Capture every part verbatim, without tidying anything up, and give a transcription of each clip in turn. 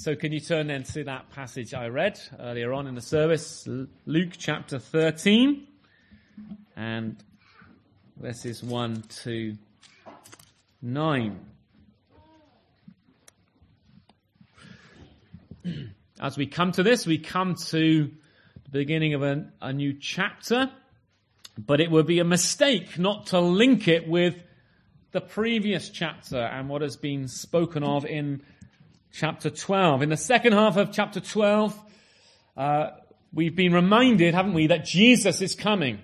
So can you turn then to that passage I read earlier on in the service, Luke chapter thirteen, and verses one to nine. As we come to this, we come to the beginning of a, a new chapter, but it would be a mistake not to link it with the previous chapter and what has been spoken of in chapter twelve. In the second half of chapter twelve, uh, we've been reminded, haven't we, that Jesus is coming.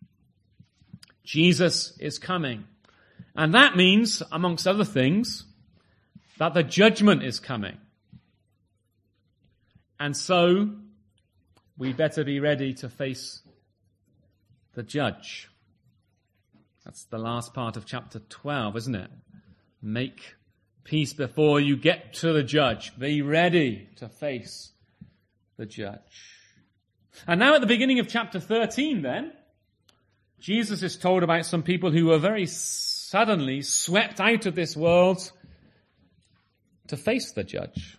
Jesus is coming. And that means, amongst other things, that the judgment is coming. And so, we better be ready to face the judge. That's the last part of chapter twelve, isn't it? Make peace before you get to the judge. Be ready to face the judge. And now at the beginning of chapter thirteen then, Jesus is told about some people who were very suddenly swept out of this world to face the judge.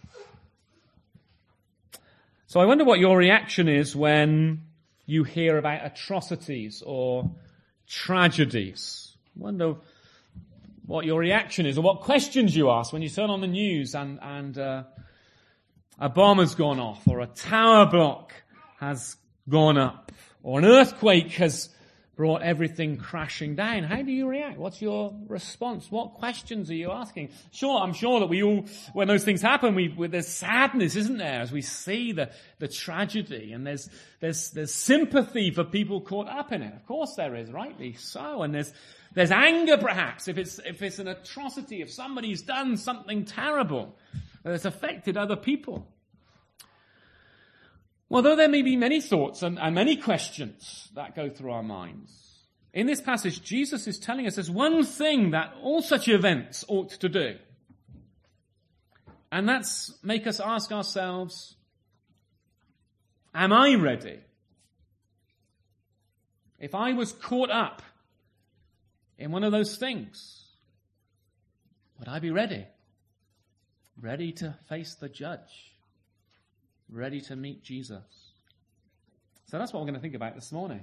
So I wonder what your reaction is when you hear about atrocities or tragedies. I wonder what your reaction is, or what questions you ask when you turn on the news and, and uh, a bomb has gone off, or a tower block has gone up, or an earthquake has brought everything crashing down. How do you react? What's your response? What questions are you asking? Sure, I'm sure that we all, when those things happen, we, we there's sadness, isn't there, as we see the, the tragedy, and there's, there's, there's sympathy for people caught up in it. Of course there is, rightly so, and there's, there's anger perhaps if it's, if it's an atrocity, if somebody's done something terrible that's affected other people. Well, though there may be many thoughts and, and many questions that go through our minds, in this passage, Jesus is telling us there's one thing that all such events ought to do. And that's make us ask ourselves, am I ready? If I was caught up in one of those things, would I be ready? Ready to face the judge? Ready to meet Jesus? So that's what we're going to think about this morning.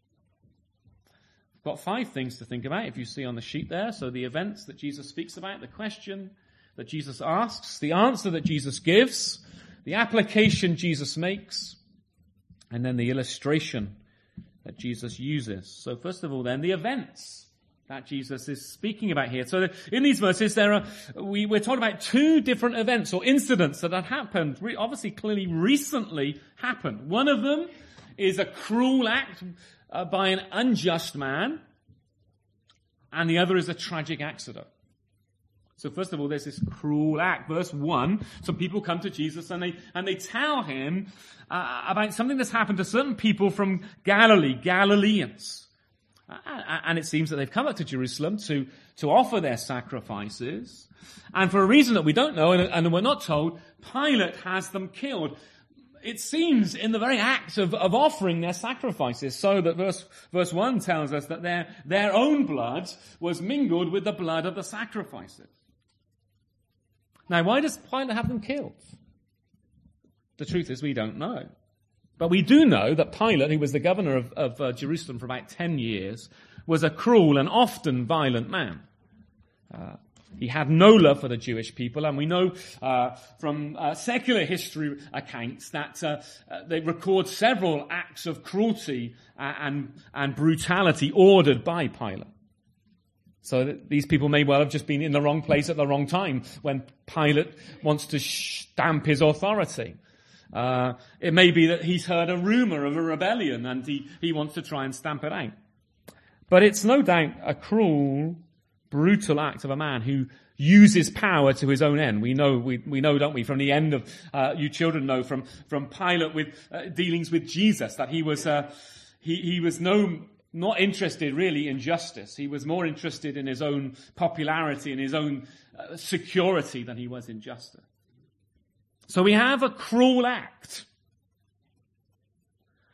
We've got five things to think about, if you see on the sheet there. So the events that Jesus speaks about, the question that Jesus asks, the answer that Jesus gives, the application Jesus makes, and then the illustration that Jesus uses. So first of all then, the events that Jesus is speaking about here. So in these verses, there are we, we're talking about two different events or incidents that have happened, obviously clearly recently happened. One of them is a cruel act uh, by an unjust man, and the other is a tragic accident. So first of all, there's this cruel act. Verse one, some people come to Jesus and they and they tell him uh, about something that's happened to certain people from Galilee, Galileans. And it seems that they've come up to Jerusalem to, to offer their sacrifices. And for a reason that we don't know, and, and we're not told, Pilate has them killed. It seems in the very act of, of offering their sacrifices, so that verse, verse one tells us that their, their own blood was mingled with the blood of the sacrifices. Now, why does Pilate have them killed? The truth is we don't know. But we do know that Pilate, who was the governor of, of uh, Jerusalem for about ten years, was a cruel and often violent man. Uh, he had no love for the Jewish people, and we know uh, from uh, secular history accounts that uh, uh, they record several acts of cruelty and, and brutality ordered by Pilate. So that these people may well have just been in the wrong place at the wrong time when Pilate wants to stamp his authority. Uh, it may be that he's heard a rumor of a rebellion and he, he wants to try and stamp it out. But it's no doubt a cruel, brutal act of a man who uses power to his own end. We know, we, we know, don't we, from the end of, uh, you children know from, from Pilate with, uh, dealings with Jesus, that he was, uh, he, he was no, not interested really in justice. He was more interested in his own popularity and his own uh, security than he was in justice. So we have a cruel act.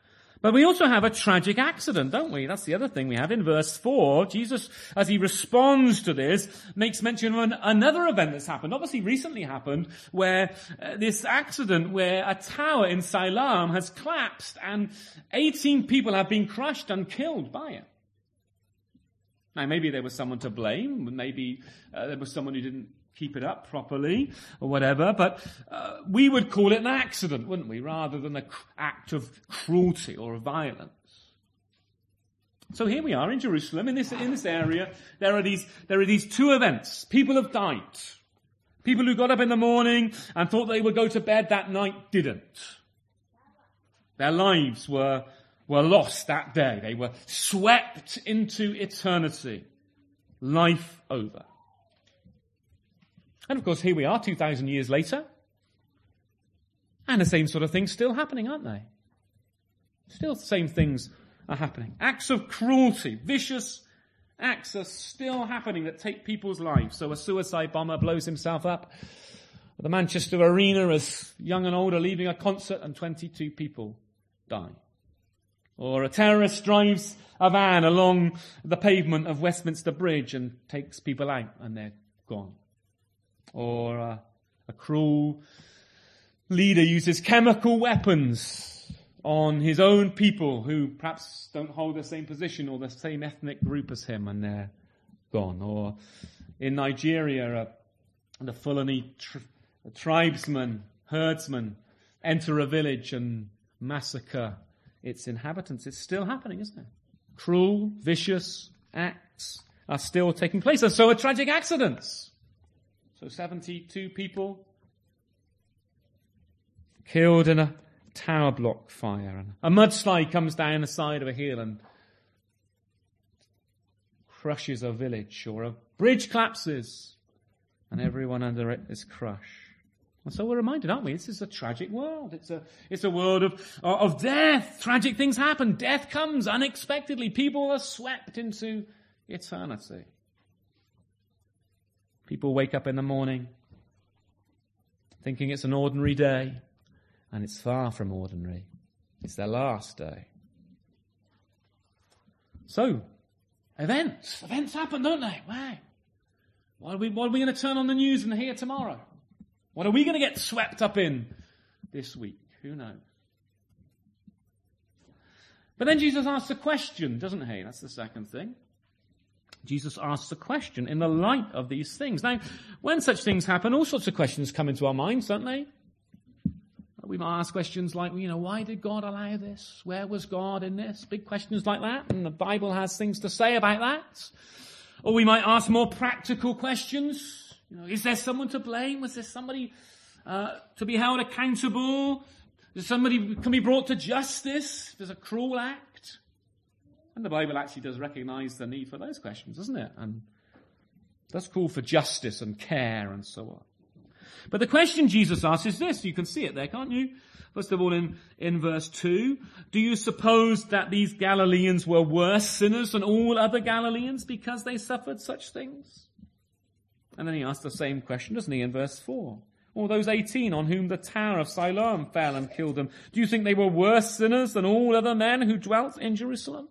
But we also have a tragic accident, don't we? That's the other thing we have in verse four. Jesus, as he responds to this, makes mention of an, another event that's happened, obviously recently happened, where uh, this accident where a tower in Siloam has collapsed and eighteen people have been crushed and killed by it. Now, maybe there was someone to blame. Maybe uh, there was someone who didn't keep it up properly or whatever, but uh, we would call it an accident, wouldn't we, rather than an act of cruelty or violence. So here we are in Jerusalem, in this in this area. There are these there are these two events. People have died. People who got up in the morning and thought they would go to bed that night didn't. Their lives were were lost that day. They were swept into eternity. Life over. And of course, here we are, two thousand years later. And the same sort of things still happening, aren't they? Still the same things are happening. Acts of cruelty, vicious acts are still happening that take people's lives. So a suicide bomber blows himself up at the Manchester Arena as young and old are leaving a concert and twenty-two people die. Or a terrorist drives a van along the pavement of Westminster Bridge and takes people out and they're gone. Or uh, a cruel leader uses chemical weapons on his own people who perhaps don't hold the same position or the same ethnic group as him, and they're gone. Or in Nigeria, uh, the Fulani tri- tribesmen, herdsmen, enter a village and massacre its inhabitants. It's still happening, isn't it? Cruel, vicious acts are still taking place, and so are tragic accidents. So seventy-two people killed in a tower block fire. And a mudslide comes down the side of a hill and crushes a village. Or a bridge collapses and everyone under it is crushed. And so we're reminded, aren't we? This is a tragic world. It's a, it's a world of, of death. Tragic things happen. Death comes unexpectedly. People are swept into eternity. People wake up in the morning thinking it's an ordinary day, and it's far from ordinary. It's their last day. So, events. Events happen, don't they? Wow. What are we, what are we going to turn on the news and hear tomorrow? What are we going to get swept up in this week? Who knows? But then Jesus asks a question, doesn't he? That's the second thing. Jesus asks a question in the light of these things. Now, when such things happen, all sorts of questions come into our minds, don't they? We might ask questions like, you know, why did God allow this? Where was God in this? Big questions like that. And the Bible has things to say about that. Or we might ask more practical questions. You know, is there someone to blame? Was there somebody uh, to be held accountable? Is somebody can be brought to justice? There's a cruel act. And the Bible actually does recognize the need for those questions, doesn't it? And does call for justice and care and so on. But the question Jesus asks is this. You can see it there, can't you? First of all, in, in verse two, do you suppose that these Galileans were worse sinners than all other Galileans because they suffered such things? And then he asks the same question, doesn't he, in verse four? Or those eighteen on whom the tower of Siloam fell and killed them, do you think they were worse sinners than all other men who dwelt in Jerusalem?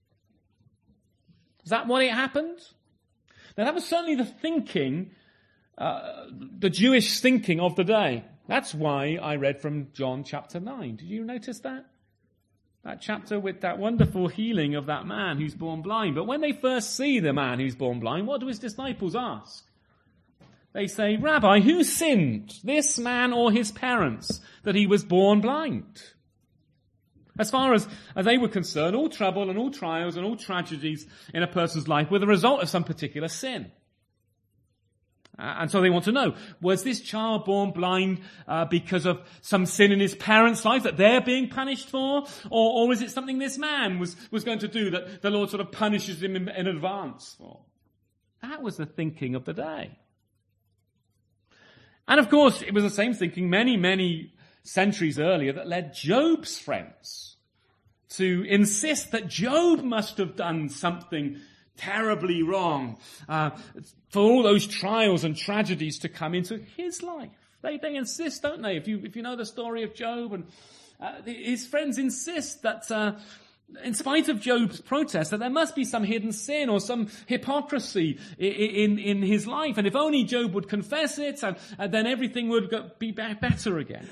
Is that what it happened? Now that was certainly the thinking, uh, the Jewish thinking of the day. That's why I read from John chapter nine. Did you notice that? That chapter with that wonderful healing of that man who's born blind. But when they first see the man who's born blind, what do his disciples ask? They say, Rabbi, who sinned, this man or his parents, that he was born blind? As far as, as they were concerned, all trouble and all trials and all tragedies in a person's life were the result of some particular sin. Uh, and so they want to know, was this child born blind uh, because of some sin in his parents' life that they're being punished for? Or, or is it something this man was, was going to do that the Lord sort of punishes him in, in advance for? That was the thinking of the day. And of course, it was the same thinking many, many centuries earlier that led Job's friends to insist that Job must have done something terribly wrong uh, for all those trials and tragedies to come into his life. They they insist, don't they? If you if you know the story of Job and uh, his friends insist that uh, in spite of Job's protest, that there must be some hidden sin or some hypocrisy in, in, in his life. And if only Job would confess it, and, and then everything would go, be better again.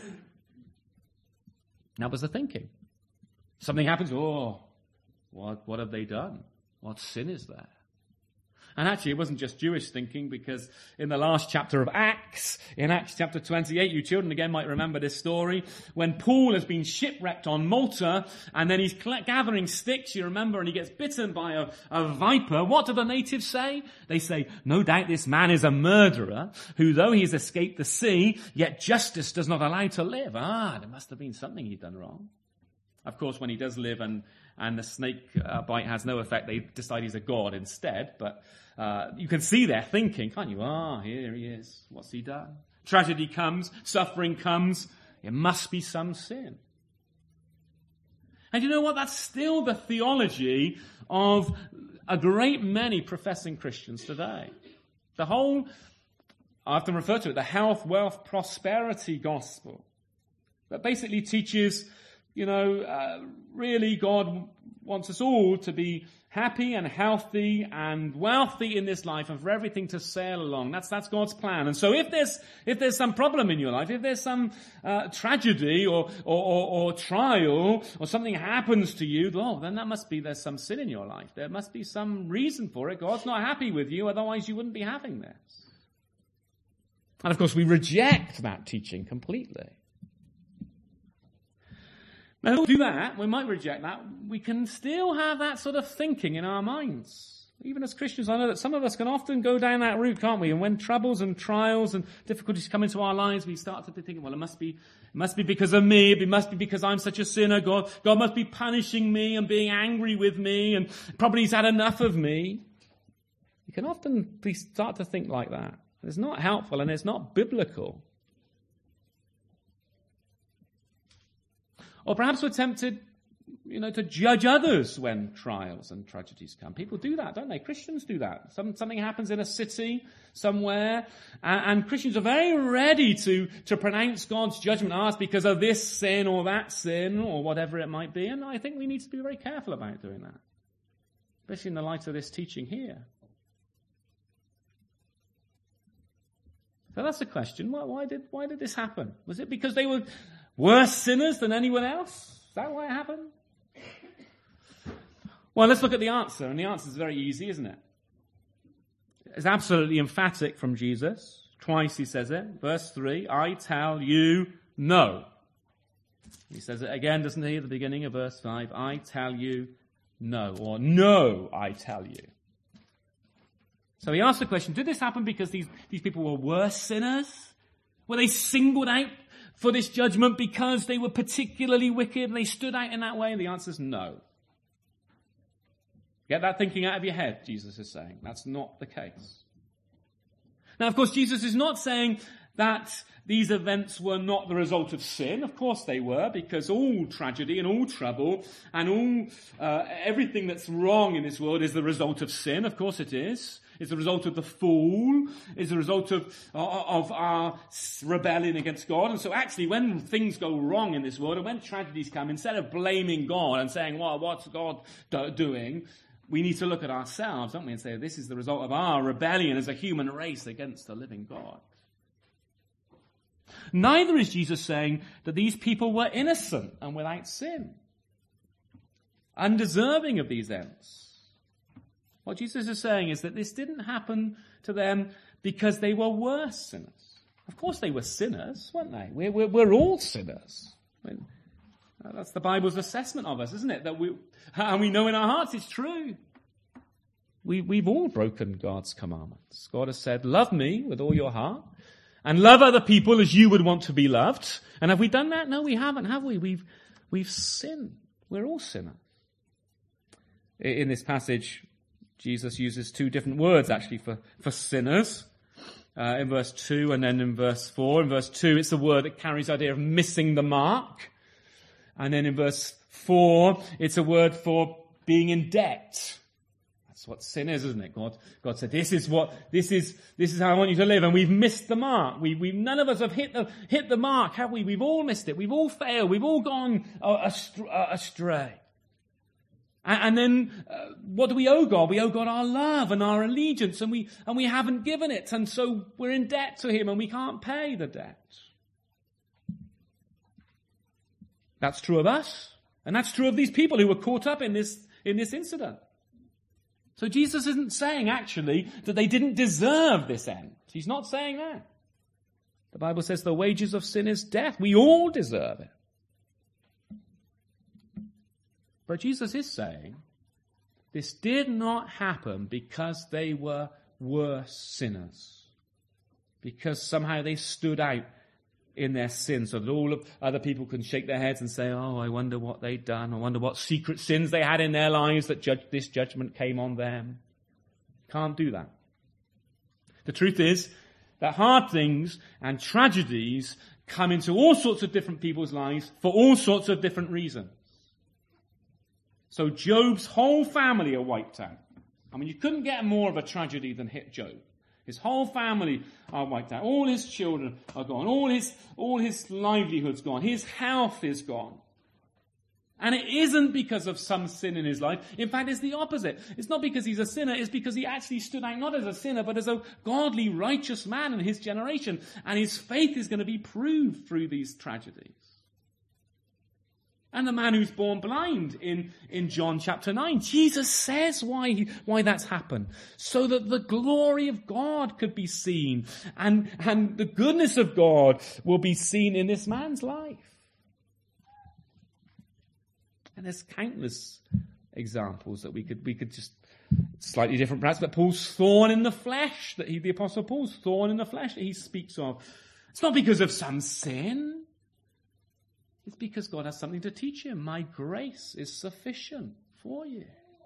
That was the thinking. Something happens, oh, what, what have they done? What sin is there? And actually, it wasn't just Jewish thinking, because in the last chapter of Acts, in Acts chapter twenty-eight, you children again might remember this story, when Paul has been shipwrecked on Malta, and then he's gathering sticks, you remember, and he gets bitten by a, a viper. What do the natives say? They say, no doubt this man is a murderer, who though he's escaped the sea, yet justice does not allow to live. Ah, there must have been something he'd done wrong. Of course, when he does live and, and the snake uh, bite has no effect, they decide he's a god instead. But uh, you can see their thinking, can't you? Ah, here he is. What's he done? Tragedy comes, suffering comes. It must be some sin. And you know what? That's still the theology of a great many professing Christians today. The whole, I often refer to it, the health, wealth, prosperity gospel. That basically teaches, you know, uh, really God wants us all to be happy and healthy and wealthy in this life and for everything to sail along. That's that's God's plan. And so if there's if there's some problem in your life, if there's some uh, tragedy or, or, or, or trial or something happens to you, oh, then that must be there's some sin in your life. There must be some reason for it. God's not happy with you, otherwise you wouldn't be having this. And of course we reject that teaching completely. Now, if we do that, we might reject that, we can still have that sort of thinking in our minds. Even as Christians, I know that some of us can often go down that route, can't we? And when troubles and trials and difficulties come into our lives, we start to be thinking, well, it must be, it must be because of me. It must be because I'm such a sinner. God, God must be punishing me and being angry with me, and probably he's had enough of me. You can often start to think like that. It's not helpful and it's not biblical. Or perhaps we're tempted, you know, to judge others when trials and tragedies come. People do that, don't they? Christians do that. Some, something happens in a city somewhere, and, and Christians are very ready to, to pronounce God's judgment on us because of this sin or that sin or whatever it might be. And I think we need to be very careful about doing that, especially in the light of this teaching here. So that's the question. Why, why did why did this happen? Was it because they were worse sinners than anyone else? Is that why it happened? Well, let's look at the answer. And the answer is very easy, isn't it? It's absolutely emphatic from Jesus. Twice he says it. Verse three, I tell you no. He says it again, doesn't he, at the beginning of verse five? I tell you no. Or no, I tell you. So he asked the question, did this happen because these, these people were worse sinners? Were they singled out for this judgment because they were particularly wicked and they stood out in that way? And the answer is no. Get that thinking out of your head, Jesus is saying. That's not the case. Now, of course, Jesus is not saying that these events were not the result of sin. Of course they were, because all tragedy and all trouble and all uh, everything that's wrong in this world is the result of sin. Of course it is. It's the result of the fall. It's the result of, of our rebellion against God. And so actually when things go wrong in this world and when tragedies come, instead of blaming God and saying, well, what's God do- doing? We need to look at ourselves, don't we, and say, this is the result of our rebellion as a human race against the living God. Neither is Jesus saying that these people were innocent and without sin, undeserving of these ends. What Jesus is saying is that this didn't happen to them because they were worse sinners. Of course they were sinners, weren't they? We're, we're, we're all sinners. I mean, that's the Bible's assessment of us, isn't it? That we, and we know in our hearts it's true. We, we've all broken God's commandments. God has said, love me with all your heart and love other people as you would want to be loved. And have we done that? No, we haven't, have we? We've, we've sinned. We're all sinners. In this passage, Jesus uses two different words actually for, for sinners. Uh, in verse two and then in verse four. In verse two, it's a word that carries the idea of missing the mark. And then in verse four, it's a word for being in debt. That's what sin is, isn't it? God, God said, this is what, this is, this is how I want you to live. And we've missed the mark. We, we, none of us have hit the, hit the mark, have we? We've all missed it. We've all failed. We've all gone astray. And, and then, uh, what do we owe God? We owe God our love and our allegiance, and we, and we haven't given it. And so we're in debt to him and we can't pay the debt. That's true of us. And that's true of these people who were caught up in this, in this incident. So Jesus isn't saying, actually, that they didn't deserve this end. He's not saying that. The Bible says the wages of sin is death. We all deserve it. But Jesus is saying this did not happen because they were worse sinners. Because somehow they stood out in their sin so that all of other people can shake their heads and say, oh, I wonder what they'd done. I wonder what secret sins they had in their lives that judge, this judgment came on them. Can't do that. The truth is that hard things and tragedies come into all sorts of different people's lives for all sorts of different reasons. So Job's whole family are wiped out. I mean, you couldn't get more of a tragedy than hit Job. His whole family are wiped out. All his children are gone. All his, all his livelihood's gone. His health is gone. And it isn't because of some sin in his life. In fact, it's the opposite. It's not because he's a sinner. It's because he actually stood out not as a sinner, but as a godly, righteous man in his generation. And his faith is going to be proved through these tragedies. And the man who's born blind in, in John chapter nine. Jesus says why, he, why that's happened. So that the glory of God could be seen. And, and the goodness of God will be seen in this man's life. And there's countless examples that we could, we could just, slightly different perhaps, but Paul's thorn in the flesh, that he, the Apostle Paul's thorn in the flesh that he speaks of. It's not because of some sin. It's because God has something to teach him. My grace is sufficient for you.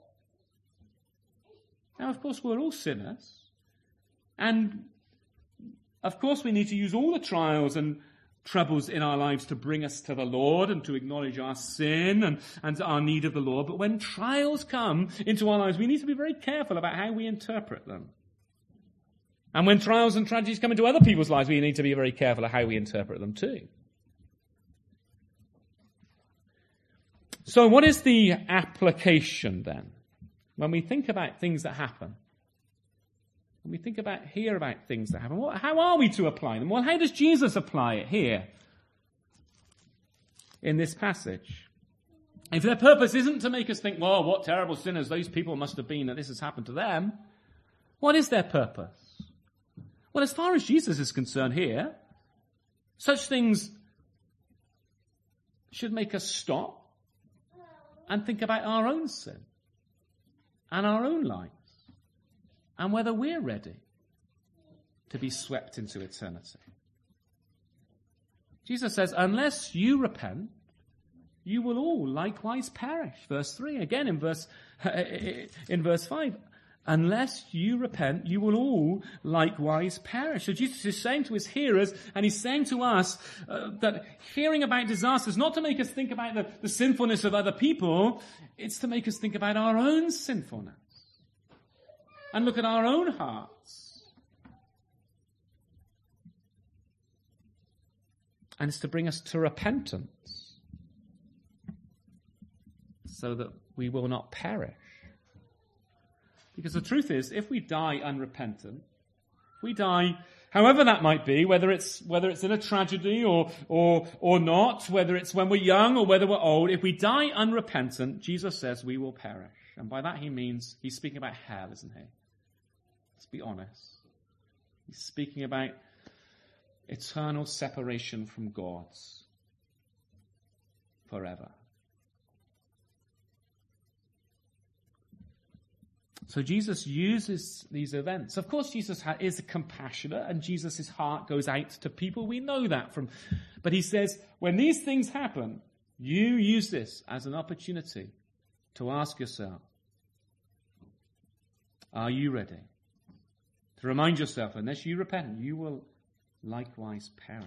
Now, of course, we're all sinners. And, of course, we need to use all the trials and troubles in our lives to bring us to the Lord and to acknowledge our sin and, and our need of the Lord. But when trials come into our lives, we need to be very careful about how we interpret them. And when trials and tragedies come into other people's lives, we need to be very careful of how we interpret them too. So what is the application then? When we think about things that happen, when we think about, hear about things that happen, what, how are we to apply them? Well, how does Jesus apply it here in this passage? If their purpose isn't to make us think, well, what terrible sinners those people must have been that this has happened to them, what is their purpose? Well, as far as Jesus is concerned here, such things should make us stop and think about our own sin and our own lives and whether we're ready to be swept into eternity. Jesus says, unless you repent, you will all likewise perish. Verse three, again in verse, in verse five, unless you repent, you will all likewise perish. So Jesus is saying to his hearers, and he's saying to us, uh, that hearing about disasters, not to make us think about the, the sinfulness of other people, it's to make us think about our own sinfulness. And look at our own hearts. And it's to bring us to repentance, so that we will not perish. Because the truth is, if we die unrepentant, if we die, however that might be, whether it's whether it's in a tragedy or or or not, whether it's when we're young or whether we're old, if we die unrepentant, Jesus says we will perish. And by that he means, he's speaking about hell, isn't he? Let's be honest. He's speaking about eternal separation from God forever. So Jesus uses these events. Of course, Jesus is compassionate and Jesus' heart goes out to people. We know that from, but he says, when these things happen, you use this as an opportunity to ask yourself, are you ready? To remind yourself, unless you repent, you will likewise perish.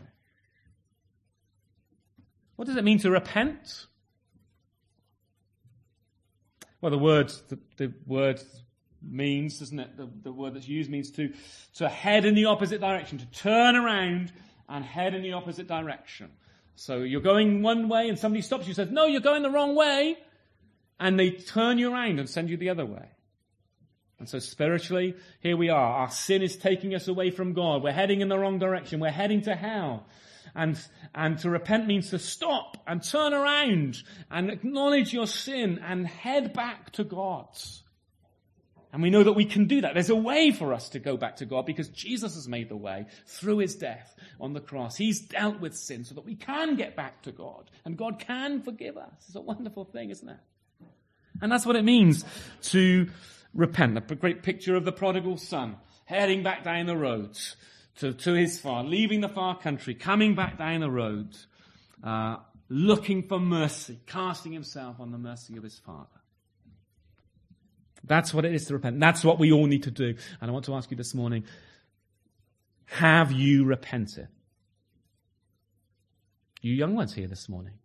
What does it mean to repent? Well, the words, the, the words means, doesn't it? The, the word that's used means to, to head in the opposite direction, to turn around and head in the opposite direction. So you're going one way and somebody stops you and says, no, you're going the wrong way. And they turn you around and send you the other way. And so spiritually, here we are. Our sin is taking us away from God. We're heading in the wrong direction. We're heading to hell. And, and to repent means to stop and turn around and acknowledge your sin and head back to God. And we know that we can do that. There's a way for us to go back to God because Jesus has made the way through his death on the cross. He's dealt with sin so that we can get back to God. And God can forgive us. It's a wonderful thing, isn't it? And that's what it means to repent. A great picture of the prodigal son heading back down the road to, to his father, leaving the far country, coming back down the road, uh, looking for mercy, casting himself on the mercy of his father. That's what it is to repent. That's what we all need to do. And I want to ask you this morning, have you repented? You young ones here this morning.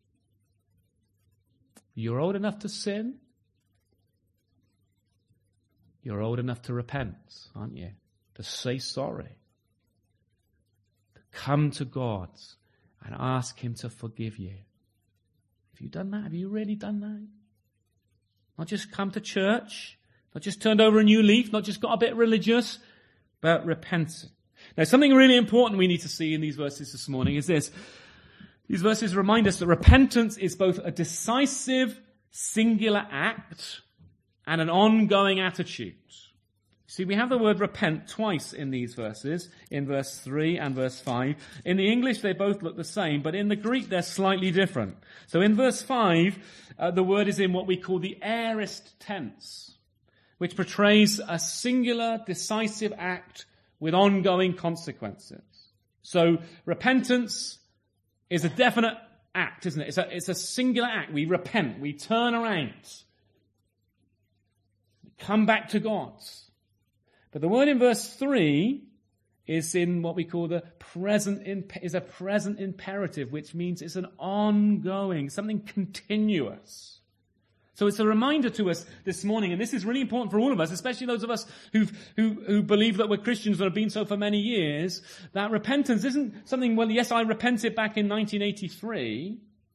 You're old enough to sin. You're old enough to repent, aren't you? To say sorry. To come to God and ask him to forgive you. Have you done that? Have you really done that? Not just come to church. Not just turned over a new leaf, not just got a bit religious, but repentant. Now, something really important we need to see in these verses this morning is this. These verses remind us that repentance is both a decisive, singular act and an ongoing attitude. See, we have the word repent twice in these verses, in verse three and verse five. In the English, they both look the same, but in the Greek, they're slightly different. So in verse five, uh, the word is in what we call the aorist tense, which portrays a singular, decisive act with ongoing consequences. So repentance is a definite act, isn't it? It's a, it's a singular act. We repent. We turn around. We come back to God. But the word in verse three is in what we call the present, imp- is a present imperative, which means it's an ongoing, something continuous. So it's a reminder to us this morning, and this is really important for all of us, especially those of us who've, who who believe that we're Christians and have been so for many years, that repentance isn't something, well, yes, I repented back in nineteen eighty-three.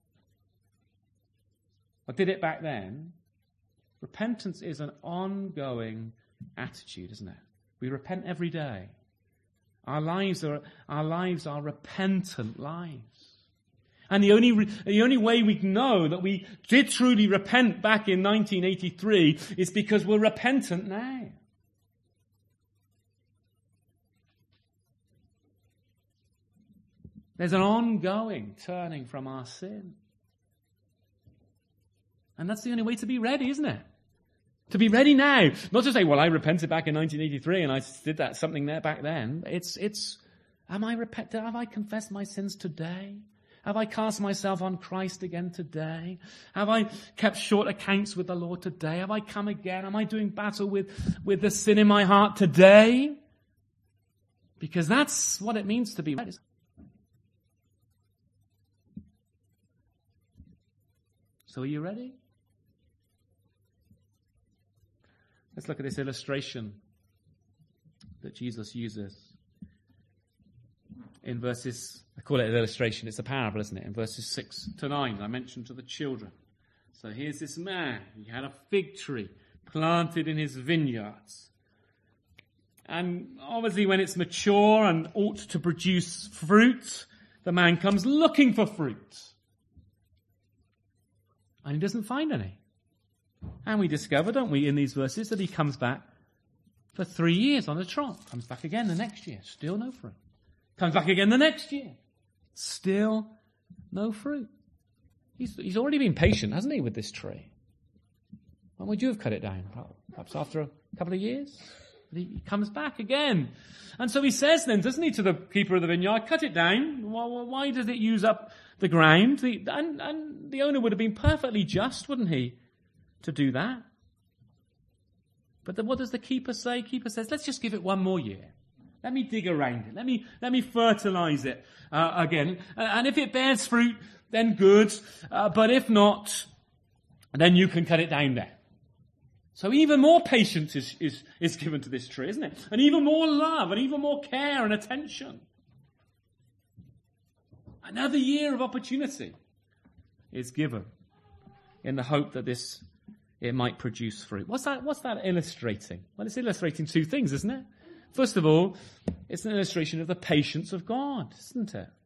I did it back then. Repentance is an ongoing attitude, isn't it? We repent every day. Our lives are, our lives are repentant lives. And the only, the only way we know that we did truly repent back in nineteen eighty-three is because we're repentant now. There's an ongoing turning from our sin. And that's the only way to be ready, isn't it? To be ready now. Not to say, well, I repented back in nineteen eighty-three and I did that something there back then. It's, it's, am I repentant? Have I confessed my sins today? Have I cast myself on Christ again today? Have I kept short accounts with the Lord today? Have I come again? Am I doing battle with, with the sin in my heart today? Because that's what it means to be ready. So are you ready? Let's look at this illustration that Jesus uses in verses, I call it an illustration, it's a parable, isn't it? In verses six to nine, I mentioned to the children. So here's this man, he had a fig tree planted in his vineyards. And obviously when it's mature and ought to produce fruit, the man comes looking for fruit. And he doesn't find any. And we discover, don't we, in these verses, that he comes back for three years on a trot. Comes back again the next year, still no fruit. Comes back again the next year, still no fruit. He's, he's already been patient, hasn't he, with this tree? When would you have cut it down? Perhaps after a couple of years? But he, he comes back again. And so he says then, doesn't he, to the keeper of the vineyard, cut it down. Why, why does it use up the ground? The, and, and the owner would have been perfectly just, wouldn't he, to do that? But then what does the keeper say? Keeper says, let's just give it one more year. Let me dig around it. Let me let me fertilize it uh, again. Uh, and if it bears fruit, then good. Uh, but if not, then you can cut it down there. So even more patience is, is, is given to this tree, isn't it? And even more love and even more care and attention. Another year of opportunity is given in the hope that this it might produce fruit. What's that, what's that illustrating? Well, it's illustrating two things, isn't it? First of all, it's an illustration of the patience of God, isn't it?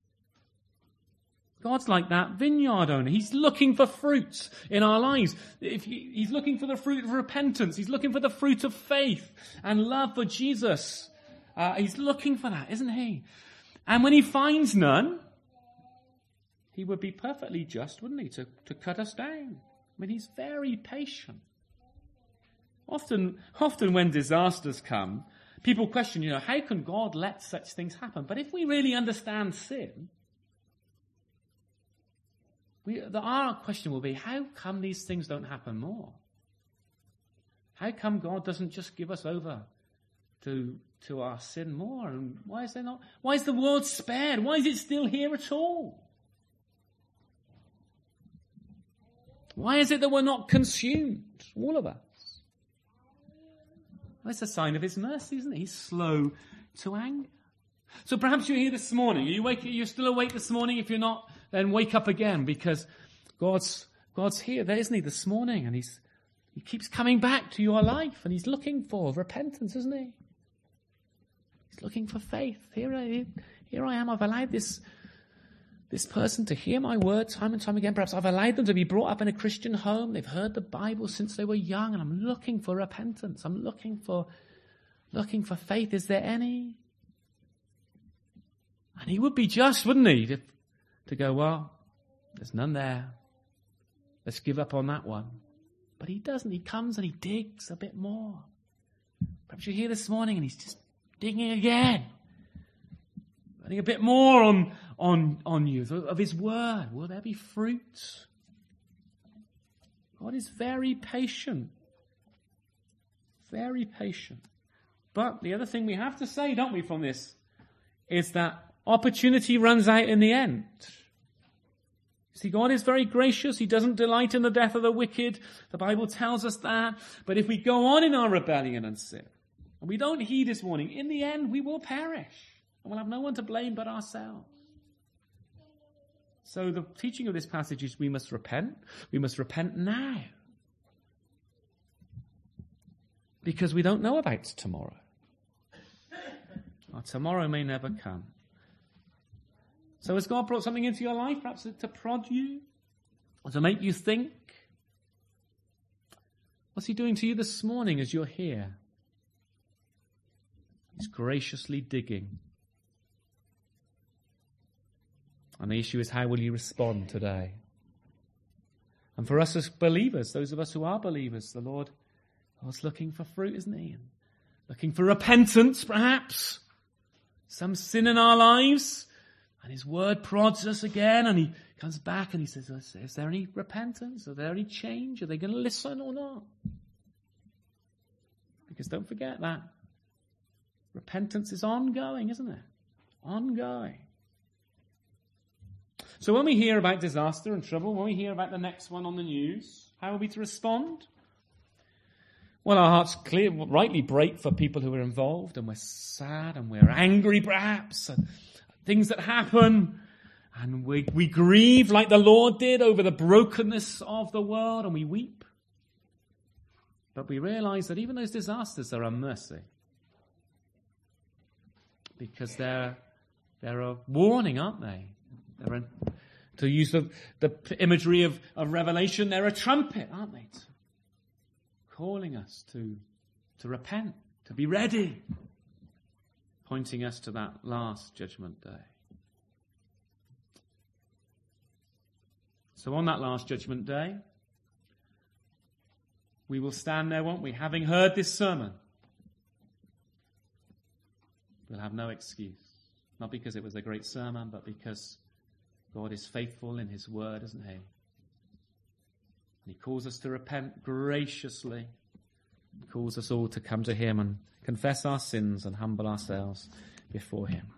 God's like that vineyard owner. He's looking for fruit in our lives. If he, he's looking for the fruit of repentance. He's looking for the fruit of faith and love for Jesus. Uh, he's looking for that, isn't he? And when he finds none, he would be perfectly just, wouldn't he, to, to cut us down. I mean, he's very patient. Often, often when disasters come, people question, you know, how can God let such things happen? But if we really understand sin, we, the, our question will be, how come these things don't happen more? How come God doesn't just give us over to, to our sin more? And why is there not? Why is the world spared? Why is it still here at all? Why is it that we're not consumed, all of us? Well, it's a sign of his mercy, isn't it? He's slow to anger. So perhaps you're here this morning. Are you wake, you're still awake this morning? If you're not, then wake up again, because God's God's here, there, isn't he, this morning? And he's he keeps coming back to your life, and he's looking for repentance, isn't he? He's looking for faith. Here I, here I am. I've allowed this This person to hear my word time and time again. Perhaps I've allowed them to be brought up in a Christian home. They've heard the Bible since they were young, and I'm looking for repentance. I'm looking for, looking for faith. Is there any? And he would be just, wouldn't he, to, to go, well, there's none there. Let's give up on that one. But he doesn't. He comes and he digs a bit more. Perhaps you're here this morning and he's just digging again. Putting a bit more on, on, on you of his word. Will there be fruit? God is very patient. Very patient. But the other thing we have to say, don't we, from this, is that opportunity runs out in the end. See, God is very gracious. He doesn't delight in the death of the wicked. The Bible tells us that. But if we go on in our rebellion and sin, and we don't heed his warning, in the end we will perish. And we'll have no one to blame but ourselves. So the teaching of this passage is we must repent. We must repent now. Because we don't know about tomorrow. Our tomorrow may never come. So has God brought something into your life, perhaps to prod you? Or to make you think? What's he doing to you this morning as you're here? He's graciously digging. And the issue is, how will you respond today? And for us as believers, those of us who are believers, the Lord is looking for fruit, isn't he? And looking for repentance, perhaps. Some sin in our lives. And his word prods us again, and he comes back and he says, is there any repentance? Are there any change? Are they going to listen or not? Because don't forget that. Repentance is ongoing, isn't it? Ongoing. So when we hear about disaster and trouble, when we hear about the next one on the news, how are we to respond? Well, our hearts clear, rightly break for people who are involved, and we're sad and we're angry perhaps, and things that happen, and we, we grieve like the Lord did over the brokenness of the world, and we weep. But we realize that even those disasters are a mercy, because they're, they're a warning, aren't they? They're a, to use the, the imagery of, of Revelation, they're a trumpet, aren't they? Calling us to, to repent, to be ready, pointing us to that last judgment day. So on that last judgment day, we will stand there, won't we? Having heard this sermon, we'll have no excuse. Not because it was a great sermon, but because God is faithful in his word, isn't he? And he calls us to repent graciously. He calls us all to come to him and confess our sins and humble ourselves before him.